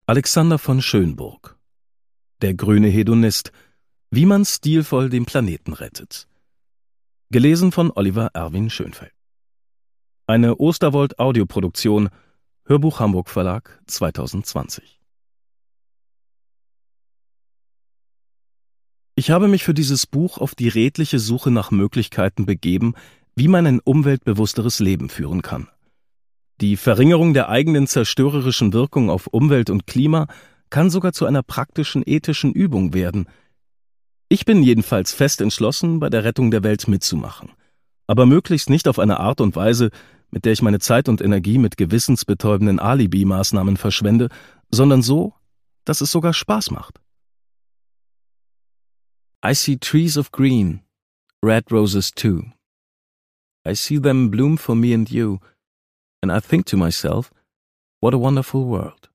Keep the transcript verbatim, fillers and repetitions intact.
Alexander von Schönburg. Der grüne Hedonist. Wie man stilvoll den Planeten rettet. Gelesen von Oliver Erwin Schönfeld. Eine Osterwold-Audioproduktion, Hörbuch Hamburg Verlag zweitausendzwanzig. Ich habe mich für dieses Buch auf die redliche Suche nach Möglichkeiten begeben, wie man ein umweltbewussteres Leben führen kann. Die Verringerung der eigenen zerstörerischen Wirkung auf Umwelt und Klima kann sogar zu einer praktischen ethischen Übung werden. Ich bin jedenfalls fest entschlossen, bei der Rettung der Welt mitzumachen. Aber möglichst nicht auf eine Art und Weise, mit der ich meine Zeit und Energie mit gewissensbetäubenden Alibi-Maßnahmen verschwende, sondern so, dass es sogar Spaß macht. I see trees of green, red roses too. I see them bloom for me and you, and I think to myself, what a wonderful world.